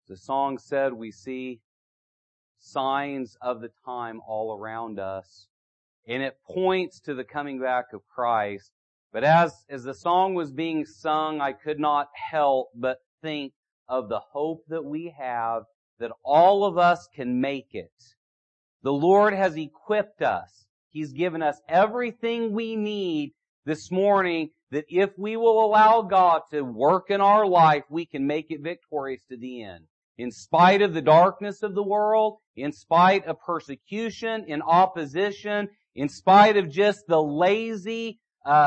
The song said, we see signs of the time all around us, and it points to the coming back of Christ. But as the song was being sung, I could not help but think of the hope that we have that all of us can make it. The Lord has equipped us. He's given us everything we need this morning, that if we will allow God to work in our life, we can make it victorious to the end. In spite of the darkness of the world, in spite of persecution, in opposition, in spite of just the lazy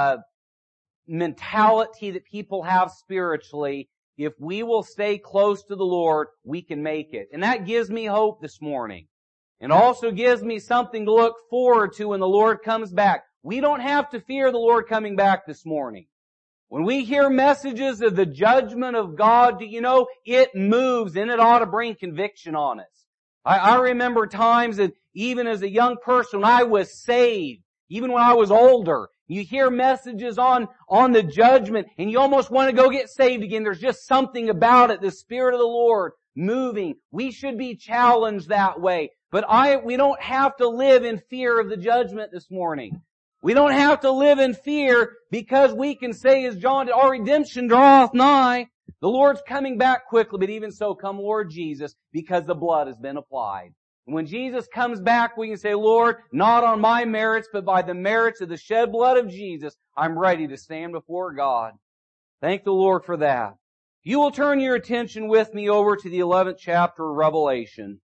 mentality that people have spiritually, if we will stay close to the Lord, we can make it. And that gives me hope this morning. It also gives me something to look forward to when the Lord comes back. We don't have to fear the Lord coming back this morning. When we hear messages of the judgment of God, do you know, it moves and it ought to bring conviction on us. I remember times that even as a young person, when I was saved, even when I was older, you hear messages on the judgment and you almost want to go get saved again. There's just something about it, the Spirit of the Lord moving. We should be challenged that way. But we don't have to live in fear of the judgment this morning. We don't have to live in fear because we can say, as John did, our redemption draweth nigh. The Lord's coming back quickly, but even so, come Lord Jesus, because the blood has been applied. And when Jesus comes back, we can say, Lord, not on my merits, but by the merits of the shed blood of Jesus, I'm ready to stand before God. Thank the Lord for that. If you will turn your attention with me over to the 11th chapter of Revelation.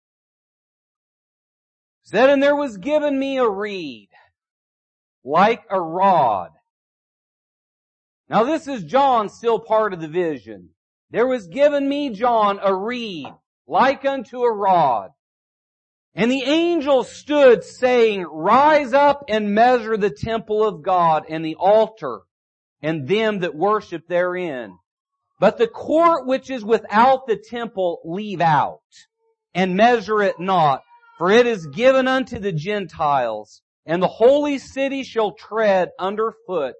It said, and there was given me a reed, like a rod. Now this is John, still part of the vision. There was given me, John, a reed, like unto a rod. And the angel stood saying, rise up and measure the temple of God and the altar and them that worship therein. But the court which is without the temple leave out, and measure it not, for it is given unto the Gentiles, and the holy city shall tread underfoot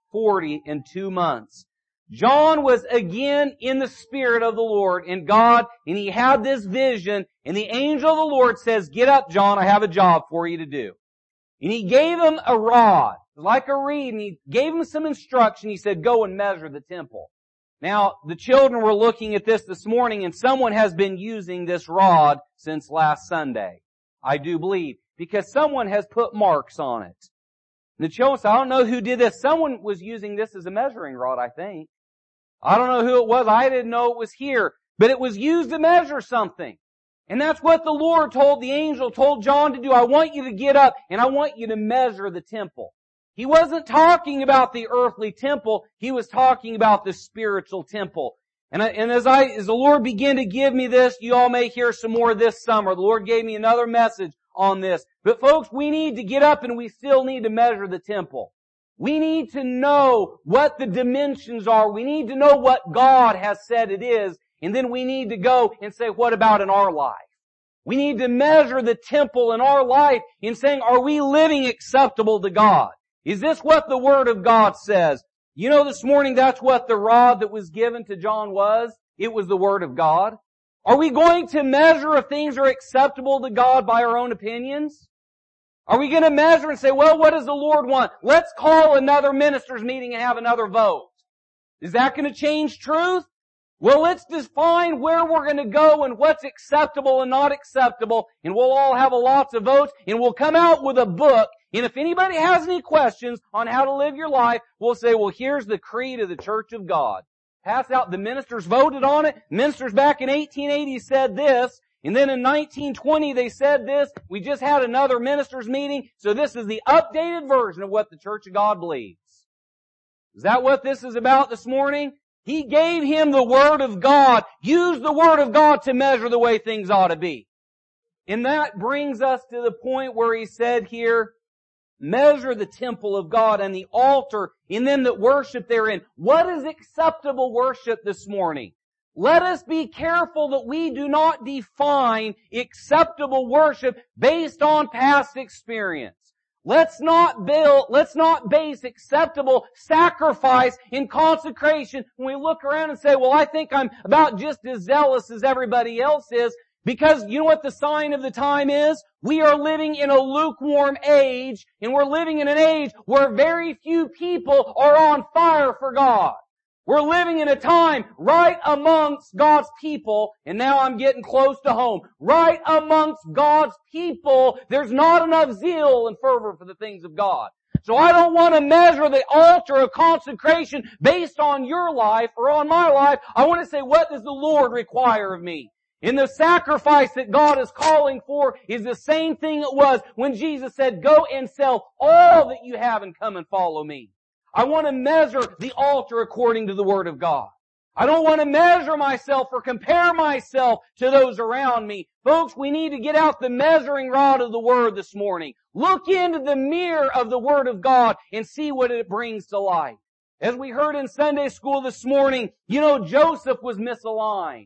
42 months. John was again in the Spirit of the Lord and God, and he had this vision, and the angel of the Lord says, get up, John, I have a job for you to do. And he gave him a rod, like a reed, and he gave him some instruction. He said, go and measure the temple. Now, the children were looking at this morning, and someone has been using this rod since last Sunday. I do believe, because someone has put marks on it. And the children said, I don't know who did this. Someone was using this as a measuring rod, I think. I don't know who it was. I didn't know it was here. But it was used to measure something. And that's what the Lord told the angel, told John to do. I want you to get up and I want you to measure the temple. He wasn't talking about the earthly temple. He was talking about the spiritual temple. And as the Lord began to give me this, you all may hear some more this summer. The Lord gave me another message on this. But folks, we need to get up and we still need to measure the temple. We need to know what the dimensions are. We need to know what God has said it is. And then we need to go and say, what about in our life? We need to measure the temple in our life in saying, are we living acceptable to God? Is this what the Word of God says? You know, this morning that's what the rod that was given to John was. It was the Word of God. Are we going to measure if things are acceptable to God by our own opinions? Are we going to measure and say, well, what does the Lord want? Let's call another ministers' meeting and have another vote. Is that going to change truth? Well, let's define where we're going to go and what's acceptable and not acceptable, and we'll all have lots of votes, and we'll come out with a book, and if anybody has any questions on how to live your life, we'll say, well, here's the creed of the Church of God. Pass out, the ministers voted on it. Ministers back in 1880 said this, and then in 1920 they said this. We just had another ministers' meeting, so this is the updated version of what the Church of God believes. Is that what this is about this morning? He gave him the Word of God. Use the Word of God to measure the way things ought to be. And that brings us to the point where he said here, measure the temple of God and the altar in them that worship therein. What is acceptable worship this morning? Let us be careful that we do not define acceptable worship based on past experience. Let's not base acceptable sacrifice in consecration when we look around and say, well, I think I'm about just as zealous as everybody else is. Because you know what the sign of the time is? We are living in a lukewarm age, and we're living in an age where very few people are on fire for God. We're living in a time right amongst God's people, and now I'm getting close to home. Right amongst God's people, there's not enough zeal and fervor for the things of God. So I don't want to measure the altar of consecration based on your life or on my life. I want to say, what does the Lord require of me? And the sacrifice that God is calling for is the same thing it was when Jesus said, go and sell all that you have and come and follow me. I want to measure the altar according to the Word of God. I don't want to measure myself or compare myself to those around me. Folks, we need to get out the measuring rod of the Word this morning. Look into the mirror of the Word of God and see what it brings to light. As we heard in Sunday school this morning, Joseph was misaligned.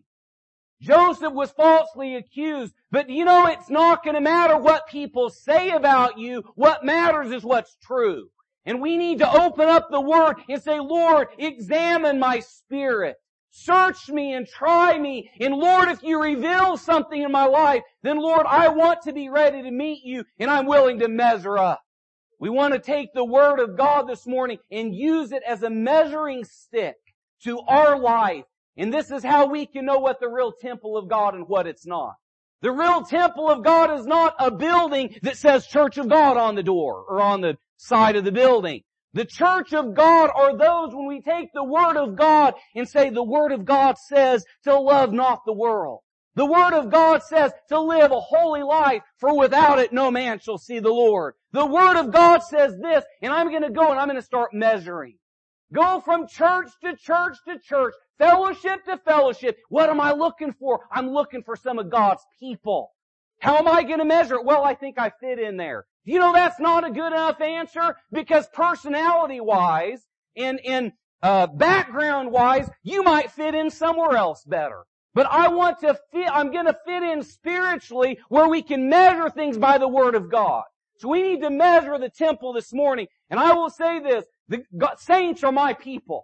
Joseph was falsely accused. But it's not going to matter what people say about you. What matters is what's true. And we need to open up the Word and say, Lord, examine my spirit. Search me and try me. And Lord, if you reveal something in my life, then Lord, I want to be ready to meet you and I'm willing to measure up. We want to take the Word of God this morning and use it as a measuring stick to our life. And this is how we can know what the real temple of God and what it's not. The real temple of God is not a building that says Church of God on the door or on the side of the building. The church of God are those when we take the Word of God and say the Word of God says to love not the world. The Word of God says to live a holy life, for without it no man shall see the Lord. The Word of God says this, and I'm going to go and I'm going to start measuring. Go from church to church to church, fellowship to fellowship. What am I looking for? I'm looking for some of God's people. How am I going to measure it? Well, I think I fit in there. That's not a good enough answer because personality-wise and background-wise, you might fit in somewhere else better. But I'm going to fit in spiritually where we can measure things by the Word of God. So we need to measure the temple this morning. And I will say this, the saints are my people.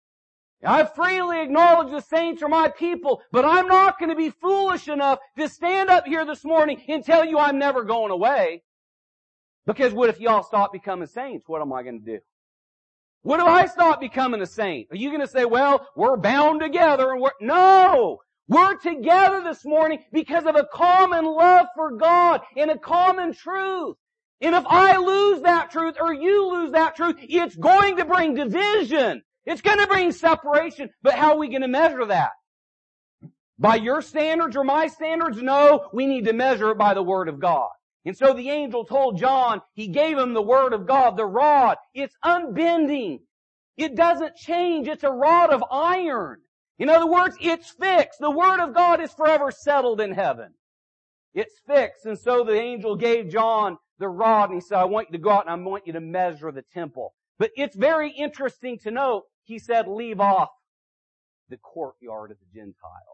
I freely acknowledge the saints are my people, but I'm not going to be foolish enough to stand up here this morning and tell you I'm never going away. Because what if y'all stop becoming saints? What am I going to do? What if I stop becoming a saint? Are you going to say, well, we're bound together and No! We're together this morning because of a common love for God and a common truth. And if I lose that truth or you lose that truth, it's going to bring division. It's going to bring separation. But how are we going to measure that? By your standards or my standards? No, we need to measure it by the Word of God. And so the angel told John, he gave him the Word of God, the rod. It's unbending. It doesn't change. It's a rod of iron. In other words, it's fixed. The Word of God is forever settled in heaven. It's fixed. And so the angel gave John the rod and he said, I want you to go out and I want you to measure the temple. But it's very interesting to note, he said, leave off the courtyard of the Gentiles.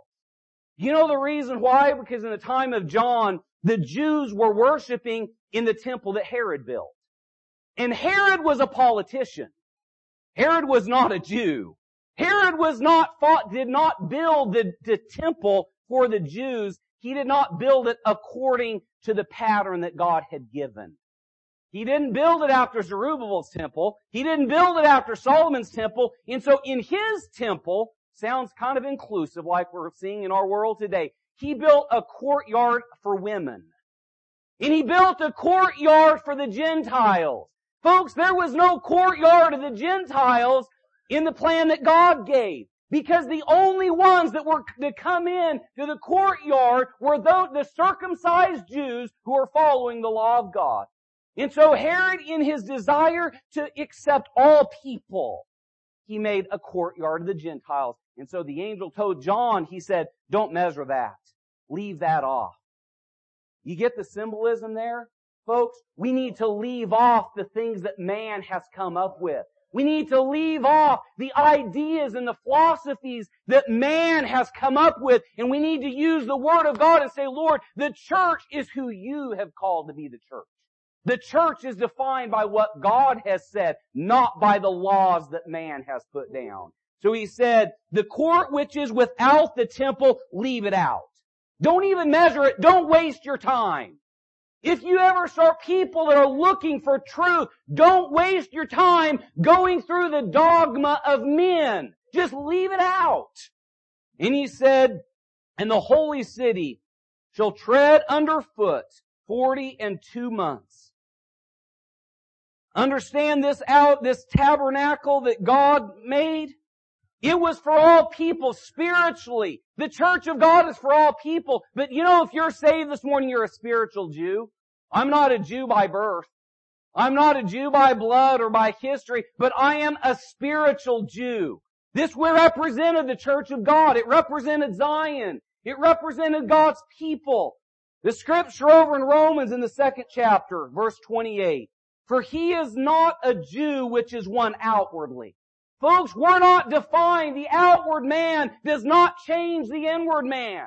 You know the reason why? Because in the time of John, the Jews were worshiping in the temple that Herod built. And Herod was a politician. Herod was not a Jew. Herod did not build the temple for the Jews. He did not build it according to the pattern that God had given. He didn't build it after Zerubbabel's temple. He didn't build it after Solomon's temple. And so in his temple, sounds kind of inclusive like we're seeing in our world today, he built a courtyard for women. And he built a courtyard for the Gentiles. Folks, there was no courtyard of the Gentiles in the plan that God gave. Because the only ones that were to come in to the courtyard were the circumcised Jews who were following the law of God. And so Herod, in his desire to accept all people, he made a courtyard of the Gentiles. And so the angel told John, he said, don't measure that. Leave that off. You get the symbolism there? Folks, we need to leave off the things that man has come up with. We need to leave off the ideas and the philosophies that man has come up with. And we need to use the Word of God and say, Lord, the church is who you have called to be the church. The church is defined by what God has said, not by the laws that man has put down. So He said, the court which is without the temple, leave it out. Don't even measure it. Don't waste your time. If you ever start people that are looking for truth, don't waste your time going through the dogma of men. Just leave it out. And He said, and the holy city shall tread underfoot 42 months. Understand this tabernacle that God made? It was for all people spiritually. The church of God is for all people. But you know, if you're saved this morning, you're a spiritual Jew. I'm not a Jew by birth. I'm not a Jew by blood or by history, but I am a spiritual Jew. This represented the church of God. It represented Zion. It represented God's people. The scripture over in Romans in the 2nd chapter, verse 28. For he is not a Jew which is one outwardly. Folks, we're not defined. The outward man does not change the inward man.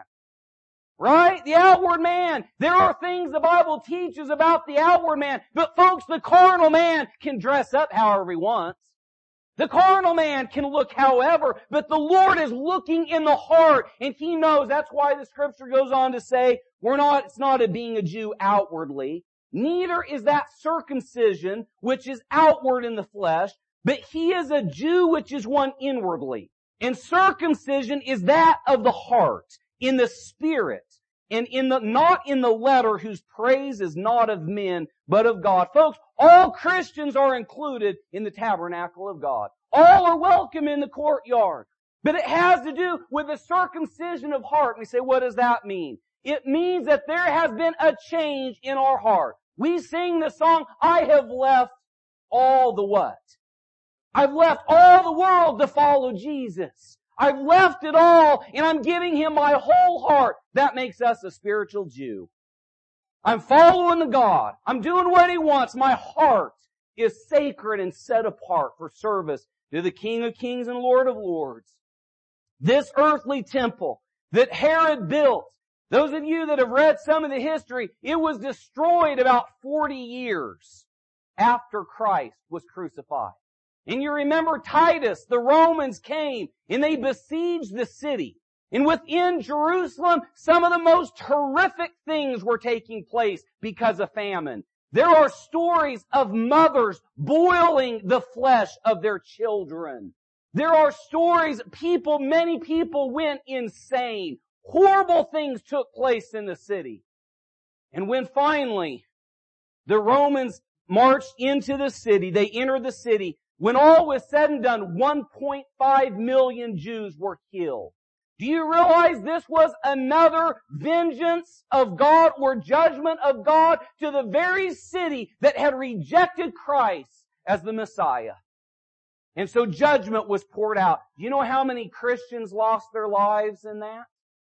Right? The outward man. There are things the Bible teaches about the outward man. But folks, the carnal man can dress up however he wants. The carnal man can look however, but the Lord is looking in the heart, and He knows. That's why the scripture goes on to say, it's not a being a Jew outwardly. Neither is that circumcision, which is outward in the flesh, but he is a Jew which is one inwardly. And circumcision is that of the heart, in the spirit, and not in the letter, whose praise is not of men, but of God. Folks, all Christians are included in the tabernacle of God. All are welcome in the courtyard. But it has to do with the circumcision of heart. And we say, what does that mean? It means that there has been a change in our heart. We sing the song, I have left all the what? I've left all the world to follow Jesus. I've left it all and I'm giving Him my whole heart. That makes us a spiritual Jew. I'm following the God. I'm doing what He wants. My heart is sacred and set apart for service to the King of Kings and Lord of Lords. This earthly temple that Herod built, those of you that have read some of the history, it was destroyed about 40 years after Christ was crucified. And you remember Titus, the Romans came and they besieged the city. And within Jerusalem, some of the most horrific things were taking place because of famine. There are stories of mothers boiling the flesh of their children. There are stories, many people went insane. Horrible things took place in the city. And when finally the Romans marched into the city, they entered the city, when all was said and done, 1.5 million Jews were killed. Do you realize this was another vengeance of God or judgment of God to the very city that had rejected Christ as the Messiah? And so judgment was poured out. Do you know how many Christians lost their lives in that?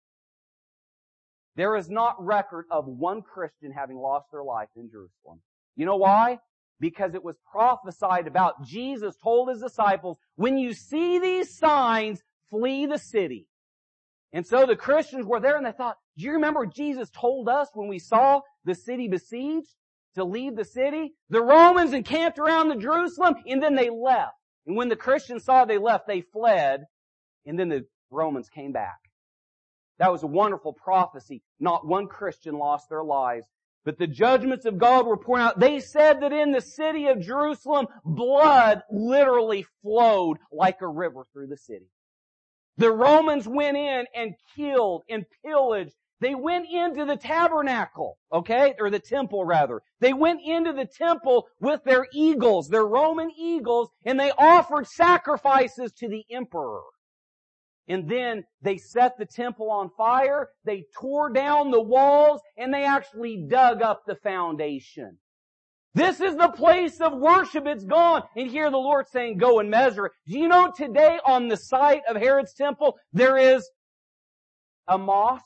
There is not record of one Christian having lost their life in Jerusalem. You know why? Because it was prophesied about. Jesus told His disciples, when you see these signs, flee the city. And so the Christians were there and they thought, do you remember Jesus told us when we saw the city besieged to leave the city? The Romans encamped around the Jerusalem and then they left. And when the Christians saw they left, they fled and then the Romans came back. That was a wonderful prophecy. Not one Christian lost their lives. But the judgments of God were poured out. They said that in the city of Jerusalem, blood literally flowed like a river through the city. The Romans went in and killed and pillaged. They went into the tabernacle, okay? Or the temple rather. They went into the temple with their eagles, their Roman eagles, and they offered sacrifices to the emperor. And then they set the temple on fire, they tore down the walls, and they actually dug up the foundation. This is the place of worship. It's gone. And here the Lord saying, go and measure it. Do you know today on the site of Herod's temple, there is a mosque,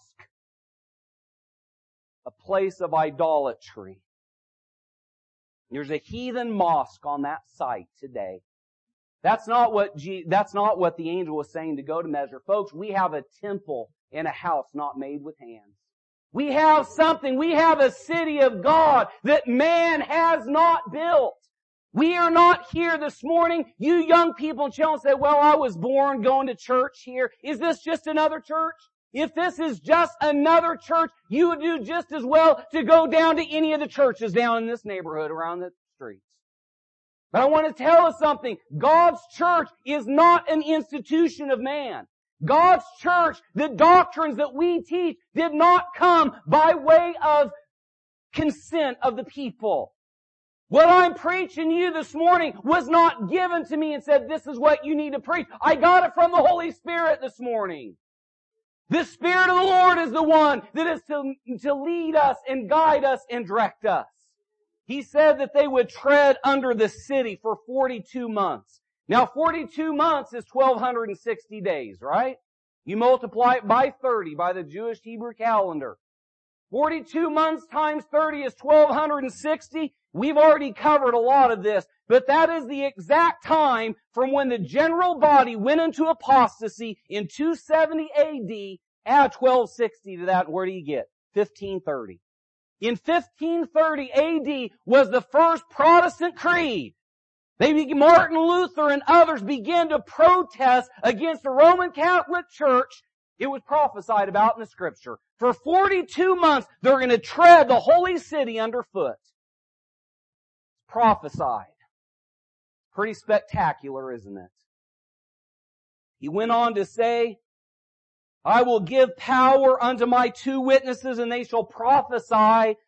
a place of idolatry. There's a heathen mosque on that site today. That's not what the angel was saying to go to measure. Folks, we have a temple in a house not made with hands. We have something. We have a city of God that man has not built. We are not here this morning. You young people in Chelsea say, well, I was born going to church here. Is this just another church? If this is just another church, you would do just as well to go down to any of the churches down in this neighborhood around the streets. But I want to tell us something. God's church is not an institution of man. God's church, the doctrines that we teach, did not come by way of consent of the people. What I'm preaching you this morning was not given to me and said, this is what you need to preach. I got it from the Holy Spirit this morning. The Spirit of the Lord is the one that is to lead us and guide us and direct us. He said that they would tread under the city for 42 months. Now 42 months is 1,260 days, right? You multiply it by 30 by the Jewish Hebrew calendar. 42 months times 30 is 1,260. We've already covered a lot of this, but that is the exact time from when the general body went into apostasy in 270 AD. Add 1,260 to that, and where do you get? 1530. In 1530 AD was the first Protestant creed. Martin Luther and others began to protest against the Roman Catholic Church. It was prophesied about in the Scripture. For 42 months, they're going to tread the holy city underfoot. Prophesied. Pretty spectacular, isn't it? He went on to say, I will give power unto my 2 witnesses, and they shall prophesy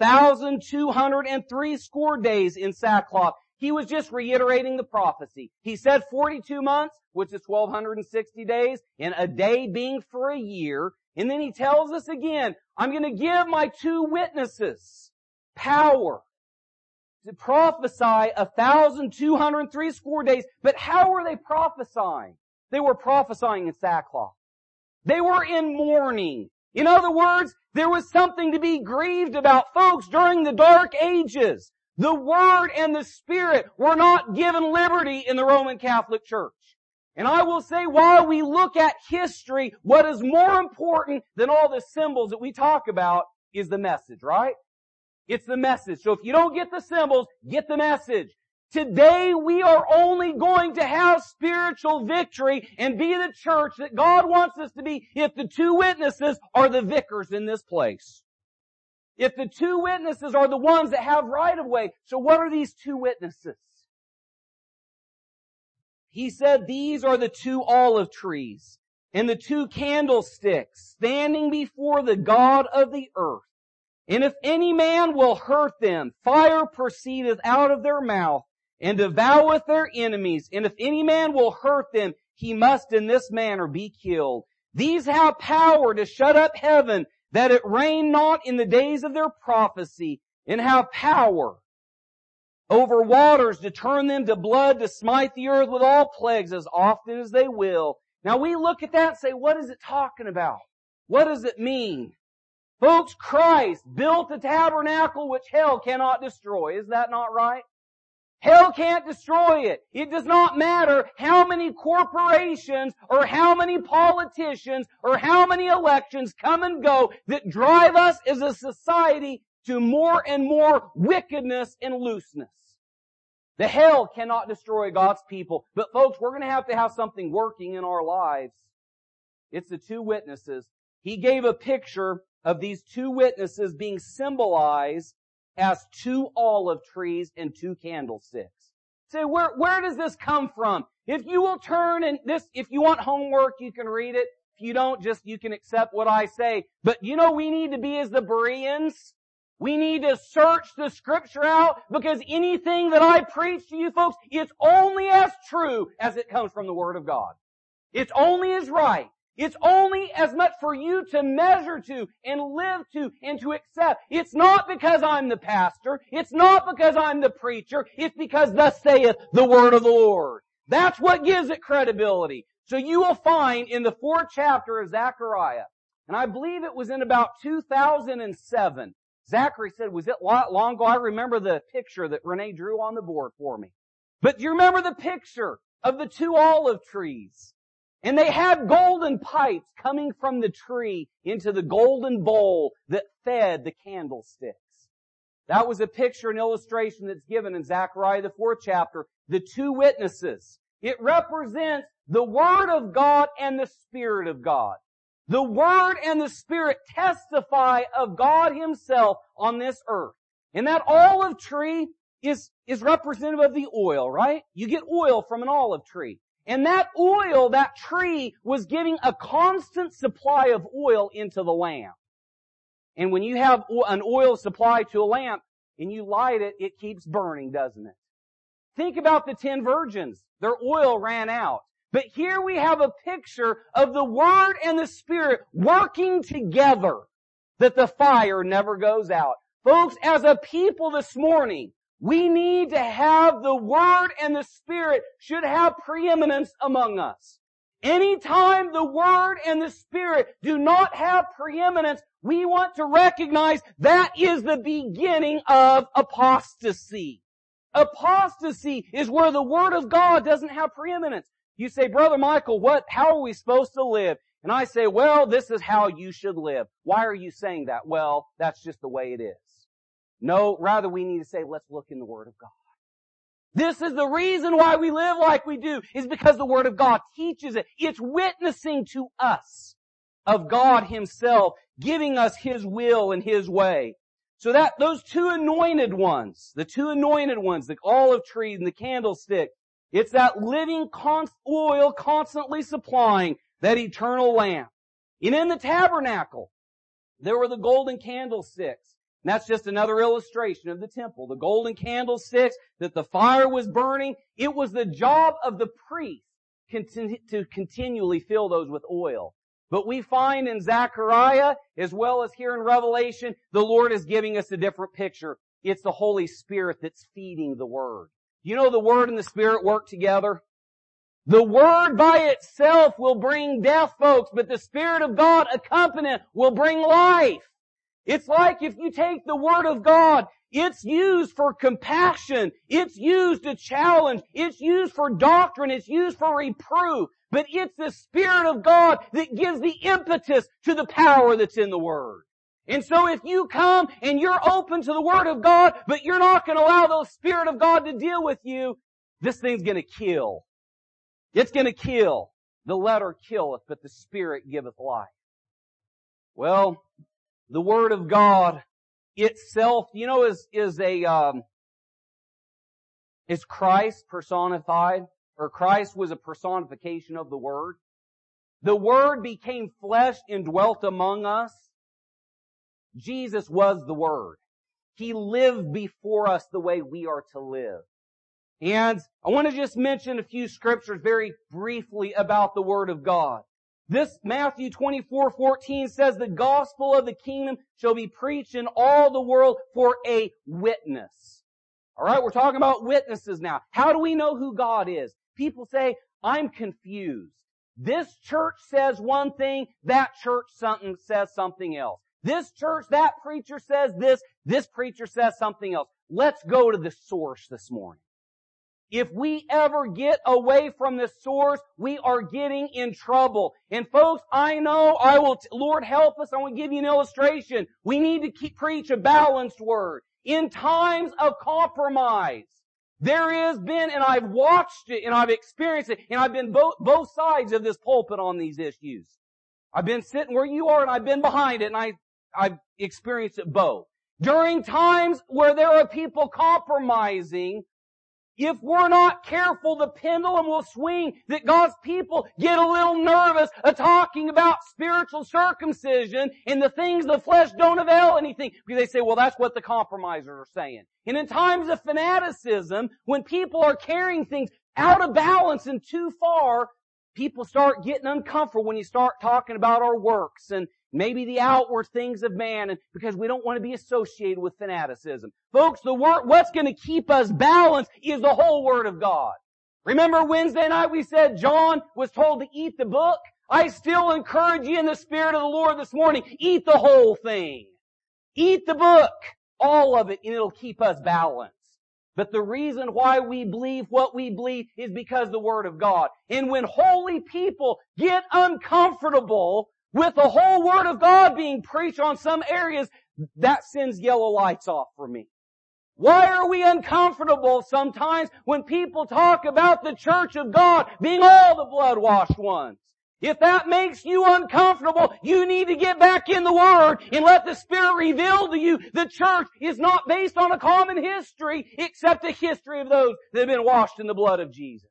1,260 days in sackcloth. He was just reiterating the prophecy. He said 42 months, which is 1,260 days, and a day being for a year. And then he tells us again, I'm going to give my 2 witnesses power to prophesy 1,260 days. But how were they prophesying? They were prophesying in sackcloth. They were in mourning. In other words, there was something to be grieved about. Folks, during the Dark Ages, the Word and the Spirit were not given liberty in the Roman Catholic Church. And I will say, while we look at history, what is more important than all the symbols that we talk about is the message, right? It's the message. So if you don't get the symbols, get the message. Today we are only going to have spiritual victory and be the church that God wants us to be if the 2 witnesses are the vicars in this place. If the 2 witnesses are the ones that have right of way. So what are these 2 witnesses? He said these are the 2 olive trees and the 2 candlesticks standing before the God of the earth. And if any man will hurt them, fire proceedeth out of their mouth and devoureth their enemies. And if any man will hurt them, he must in this manner be killed. These have power to shut up heaven, that it rain not in the days of their prophecy, and have power over waters to turn them to blood, to smite the earth with all plagues as often as they will. Now we look at that and say, what is it talking about? What does it mean? Folks, Christ built a tabernacle which hell cannot destroy. Is that not right? Hell can't destroy it. It does not matter how many corporations or how many politicians or how many elections come and go that drive us as a society to more and more wickedness and looseness. The hell cannot destroy God's people. But folks, we're going to have something working in our lives. It's the 2 witnesses. He gave a picture of these 2 witnesses being symbolized as 2 olive trees and 2 candlesticks. Say, where does this come from? If you will turn and if you want homework, you can read it. If you don't, you can accept what I say. But we need to be as the Bereans. We need to search the Scripture out, because anything that I preach to you folks, it's only as true as it comes from the Word of God. It's only as right. It's only as much for you to measure to and live to and to accept. It's not because I'm the pastor. It's not because I'm the preacher. It's because thus saith the word of the Lord. That's what gives it credibility. So you will find in the 4th chapter of Zechariah, and I believe it was in about 2007, Zachary said, was it long ago? I remember the picture that Renee drew on the board for me. But do you remember the picture of the 2 olive trees? And they had golden pipes coming from the tree into the golden bowl that fed the candlesticks. That was a picture and illustration that's given in Zechariah the 4th chapter. The two witnesses. It represents the Word of God and the Spirit of God. The Word and the Spirit testify of God Himself on this earth. And that olive tree is representative of the oil, right? You get oil from an olive tree. And that oil, that tree, was giving a constant supply of oil into the lamp. And when you have an oil supply to a lamp and you light it, it keeps burning, doesn't it? Think about the 10 virgins. Their oil ran out. But here we have a picture of the Word and the Spirit working together, that the fire never goes out. Folks, as a people this morning, we need to have the Word and the Spirit should have preeminence among us. Anytime the Word and the Spirit do not have preeminence, we want to recognize that is the beginning of apostasy. Apostasy is where the Word of God doesn't have preeminence. You say, Brother Michael, how are we supposed to live? And I say, well, this is how you should live. Why are you saying that? Well, that's just the way it is. No, rather we need to say, let's look in the Word of God. This is the reason why we live like we do, is because the Word of God teaches it. It's witnessing to us of God Himself, giving us His will and His way. So that those two anointed ones, the olive tree and the candlestick, it's that living oil constantly supplying that eternal lamp. And in the tabernacle, there were the golden candlesticks. And that's just another illustration of the temple. The golden candlesticks, that the fire was burning. It was the job of the priest to continually fill those with oil. But we find in Zechariah, as well as here in Revelation, the Lord is giving us a different picture. It's the Holy Spirit that's feeding the Word. You know the Word and the Spirit work together? The Word by itself will bring death, folks, but the Spirit of God accompanied will bring life. It's like if you take the Word of God, it's used for compassion, it's used to challenge, it's used for doctrine, it's used for reproof, but it's the Spirit of God that gives the impetus to the power that's in the Word. And so if you come and you're open to the Word of God, but you're not going to allow the Spirit of God to deal with you, this thing's going to kill. It's going to kill. The letter killeth, but the Spirit giveth life. Well, the Word of God itself, is Christ personified, or Christ was a personification of the Word. The Word became flesh and dwelt among us. Jesus was the Word. He lived before us the way we are to live. And I want to just mention a few scriptures very briefly about the Word of God. This Matthew 24:14 says, the gospel of the kingdom shall be preached in all the world for a witness. Alright, we're talking about witnesses now. How do we know who God is? People say, I'm confused. This church says one thing, that church says something else. This church, that preacher says this preacher says something else. Let's go to the source this morning. If we ever get away from the source, we are getting in trouble. And folks, I know Lord help us, I want to give you an illustration. We need to preach a balanced word. In times of compromise, there has been, and I've watched it, and I've experienced it, and I've been both sides of this pulpit on these issues. I've been sitting where you are, and I've been behind it, and I've experienced it both. During times where there are people compromising, if we're not careful, the pendulum will swing that God's people get a little nervous of talking about spiritual circumcision and the things of the flesh don't avail anything. Because they say, well, that's what the compromisers are saying. And in times of fanaticism, when people are carrying things out of balance and too far, people start getting uncomfortable when you start talking about our works and maybe the outward things of man, and because we don't want to be associated with fanaticism. Folks, what's going to keep us balanced is the whole Word of God. Remember Wednesday night we said John was told to eat the book? I still encourage you in the Spirit of the Lord this morning, eat the whole thing. Eat the book, all of it, and it'll keep us balanced. But the reason why we believe what we believe is because the Word of God. And when holy people get uncomfortable with the whole Word of God being preached on some areas, that sends yellow lights off for me. Why are we uncomfortable sometimes when people talk about the church of God being all the blood-washed ones? If that makes you uncomfortable, you need to get back in the Word and let the Spirit reveal to you the church is not based on a common history except a history of those that have been washed in the blood of Jesus.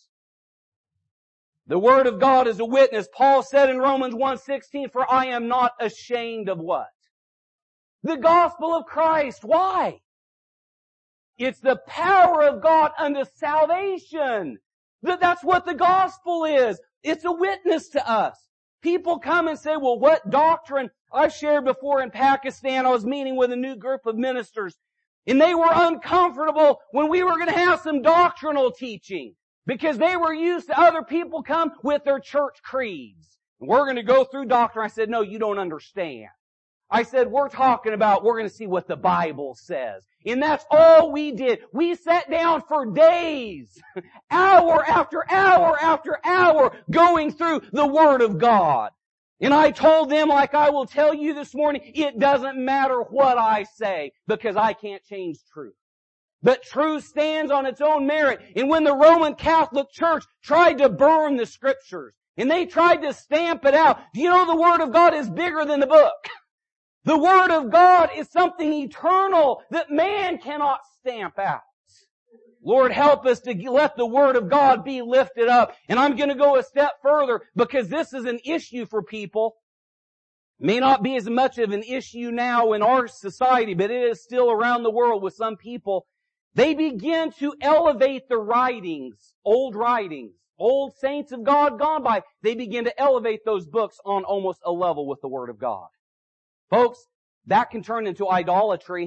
The Word of God is a witness. Paul said in Romans 1:16, "For I am not ashamed of" what? The gospel of Christ. Why? It's the power of God unto salvation. That's what the gospel is. It's a witness to us. People come and say, well, what doctrine? I've shared before in Pakistan, I was meeting with a new group of ministers, and they were uncomfortable when we were going to have some doctrinal teaching, because they were used to other people come with their church creeds. We're going to go through doctrine. I said, no, you don't understand. I said, we're going to see what the Bible says. And that's all we did. We sat down for days, hour after hour after hour, going through the Word of God. And I told them, like I will tell you this morning, it doesn't matter what I say, because I can't change truth. But truth stands on its own merit. And when the Roman Catholic Church tried to burn the Scriptures, and they tried to stamp it out, do you know the Word of God is bigger than the book? The Word of God is something eternal that man cannot stamp out. Lord, help us to let the Word of God be lifted up. And I'm going to go a step further, because this is an issue for people. It may not be as much of an issue now in our society, but it is still around the world with some people. They begin to elevate the writings, old saints of God gone by. They begin to elevate those books on almost a level with the Word of God. Folks, that can turn into idolatry.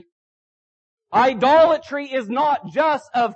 Idolatry is not just of,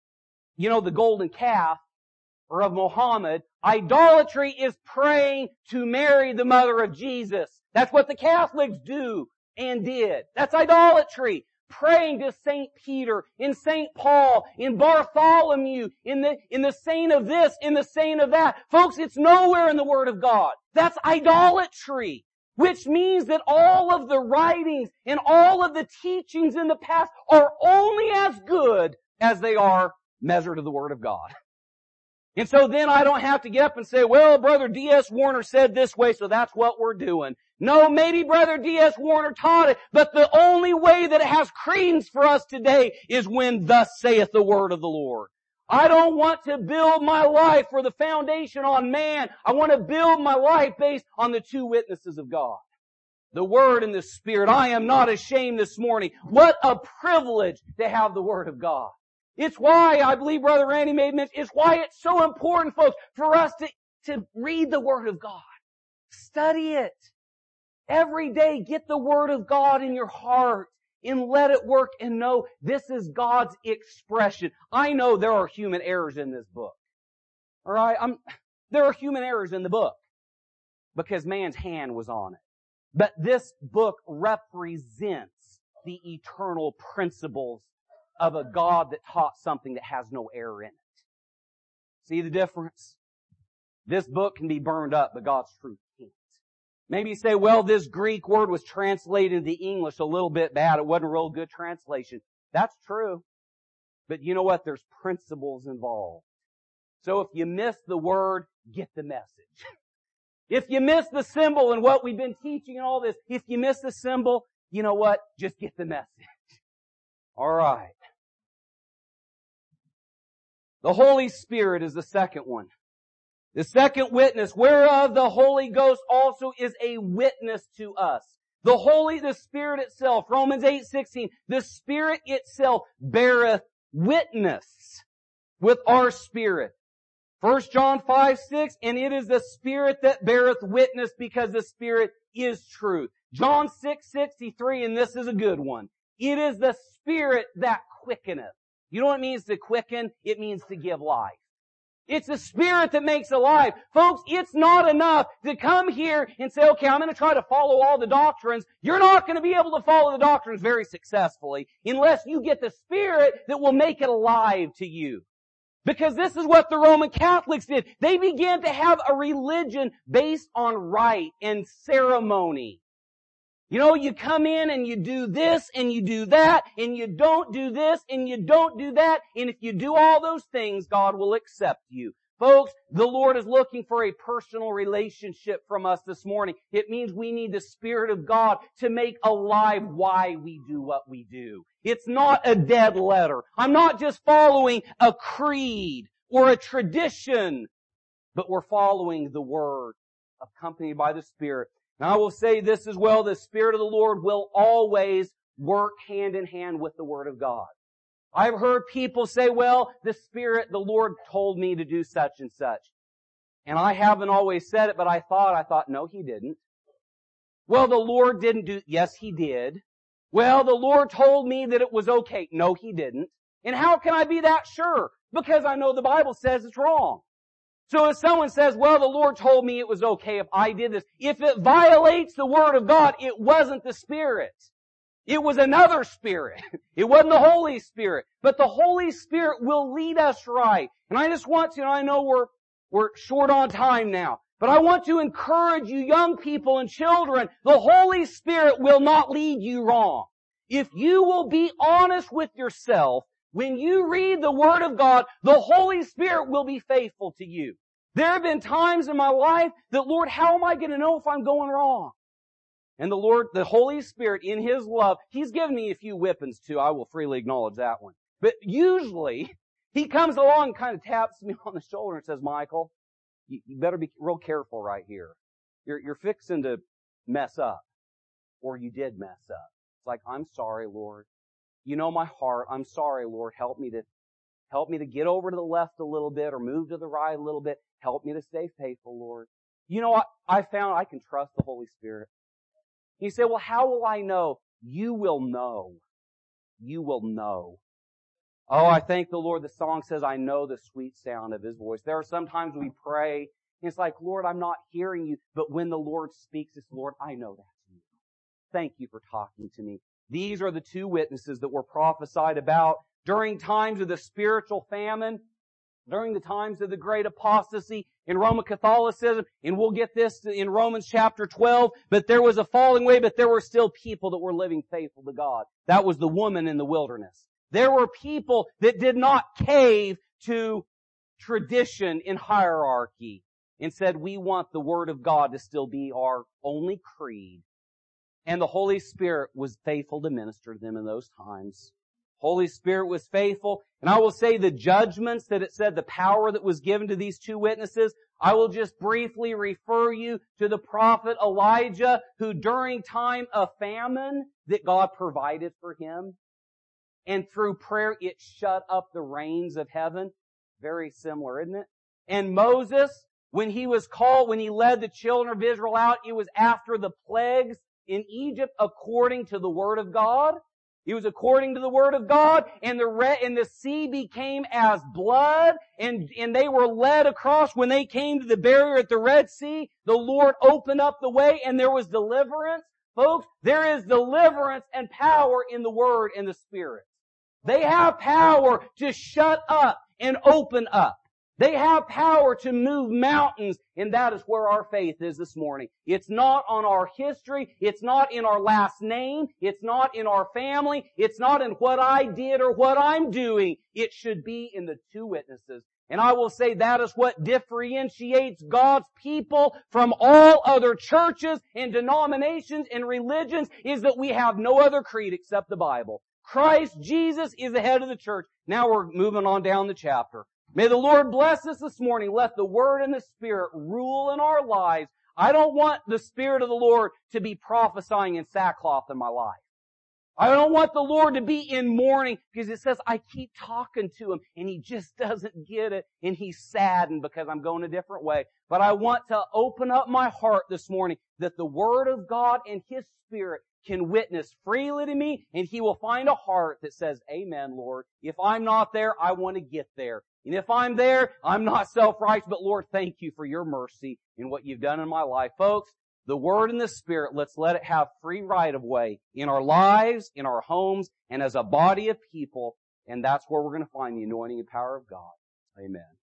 the golden calf or of Muhammad. Idolatry is praying to Mary, the mother of Jesus. That's what the Catholics do and did. That's idolatry. Praying to Saint Peter, in Saint Paul, in Bartholomew, in the saint of this, in the saint of that. Folks, it's nowhere in the Word of God. That's idolatry. Which means that all of the writings and all of the teachings in the past are only as good as they are measured to the Word of God. And so then I don't have to get up and say, well, Brother D.S. Warner said this way, so that's what we're doing. No, maybe Brother D.S. Warner taught it, but the only way that it has credence for us today is when thus saith the Word of the Lord. I don't want to build my life for the foundation on man. I want to build my life based on the two witnesses of God. The Word and the Spirit. I am not ashamed this morning. What a privilege to have the Word of God. It's why, I believe Brother Randy made mention, it's why it's so important, folks, for us to read the Word of God. Study it. Every day, get the Word of God in your heart. And let it work and know this is God's expression. I know there are human errors in this book. Alright? There are human errors in the book. Because man's hand was on it. But this book represents the eternal principles of a God that taught something that has no error in it. See the difference? This book can be burned up, but God's truth can't. Maybe you say, well, this Greek word was translated into English a little bit bad. It wasn't a real good translation. That's true. But you know what? There's principles involved. So if you miss the word, get the message. If you miss the symbol and what we've been teaching and all this, if you miss the symbol, you know what? Just get the message. All right. The Holy Spirit is the second one. The second witness, whereof the Holy Ghost also is a witness to us. The Spirit itself, Romans 8:16, the Spirit itself beareth witness with our spirit. 1 John 5:6, and it is the Spirit that beareth witness, because the Spirit is truth. John 6:63, and this is a good one. It is the Spirit that quickeneth. You know what it means to quicken? It means to give life. It's the Spirit that makes alive. Folks, it's not enough to come here and say, okay, I'm going to try to follow all the doctrines. You're not going to be able to follow the doctrines very successfully unless you get the Spirit that will make it alive to you. Because this is what the Roman Catholics did. They began to have a religion based on rite and ceremony. You know, you come in and you do this and you do that and you don't do this and you don't do that. And if you do all those things, God will accept you. Folks, the Lord is looking for a personal relationship from us this morning. It means we need the Spirit of God to make alive why we do what we do. It's not a dead letter. I'm not just following a creed or a tradition, but we're following the Word accompanied by the Spirit. And I will say this as well, the Spirit of the Lord will always work hand in hand with the Word of God. I've heard people say, well, the Lord told me to do such and such. And I haven't always said it, but I thought, no, He didn't. Well, the Lord didn't do, yes, He did. Well, the Lord told me that it was okay. No, He didn't. And how can I be that sure? Because I know the Bible says it's wrong. So if someone says, well, the Lord told me it was okay if I did this, if it violates the Word of God, it wasn't the Spirit. It was another Spirit. It wasn't the Holy Spirit. But the Holy Spirit will lead us right. And I just want to, and I know we're short on time now, but I want to encourage you young people and children, the Holy Spirit will not lead you wrong. If you will be honest with yourself, when you read the Word of God, the Holy Spirit will be faithful to you. There have been times in my life that, Lord, how am I going to know if I'm going wrong? And the Lord, the Holy Spirit, in His love, He's given me a few whippings too. I will freely acknowledge that one. But usually, He comes along and kind of taps me on the shoulder and says, Michael, you better be real careful right here. You're fixing to mess up. Or you did mess up. It's like, I'm sorry, Lord. You know my heart. I'm sorry, Lord. Help me to get over to the left a little bit or move to the right a little bit. Help me to stay faithful, Lord. You know what? I found I can trust the Holy Spirit. You say, well, how will I know? You will know. You will know. Oh, I thank the Lord. The song says, I know the sweet sound of His voice. There are sometimes we pray, and it's like, Lord, I'm not hearing you. But when the Lord speaks, it's, Lord, I know that's you. Thank you for talking to me. These are the two witnesses that were prophesied about during times of the spiritual famine, during the times of the great apostasy in Roman Catholicism, and we'll get this in Romans chapter 12, but there was a falling away, but there were still people that were living faithful to God. That was the woman in the wilderness. There were people that did not cave to tradition and hierarchy and said, we want the Word of God to still be our only creed. And the Holy Spirit was faithful to minister to them in those times. Holy Spirit was faithful. And I will say the judgments that it said, the power that was given to these two witnesses, I will just briefly refer you to the prophet Elijah, who during time of famine that God provided for him, and through prayer it shut up the rains of heaven. Very similar, isn't it? And Moses, when he was called, when he led the children of Israel out, it was after the plagues in Egypt according to the Word of God. It was according to the Word of God, and the sea became as blood, and they were led across. When they came to the barrier at the Red Sea, the Lord opened up the way, and there was deliverance. Folks, there is deliverance and power in the Word and the Spirit. They have power to shut up and open up. They have power to move mountains, and that is where our faith is this morning. It's not on our history. It's not in our last name. It's not in our family. It's not in what I did or what I'm doing. It should be in the two witnesses. And I will say that is what differentiates God's people from all other churches and denominations and religions, is that we have no other creed except the Bible. Christ Jesus is the head of the church. Now we're moving on down the chapter. May the Lord bless us this morning. Let the Word and the Spirit rule in our lives. I don't want the Spirit of the Lord to be prophesying in sackcloth in my life. I don't want the Lord to be in mourning, because it says I keep talking to Him and He just doesn't get it, and He's saddened because I'm going a different way. But I want to open up my heart this morning that the Word of God and His Spirit can witness freely to me, and he will find a heart that says, Amen, Lord. If I'm not there, I want to get there. And if I'm there, I'm not self-righteous, but Lord, thank you for your mercy in what you've done in my life. Folks, the Word and the Spirit, let's let it have free right of way in our lives, in our homes, and as a body of people, and that's where we're going to find the anointing and power of God. Amen.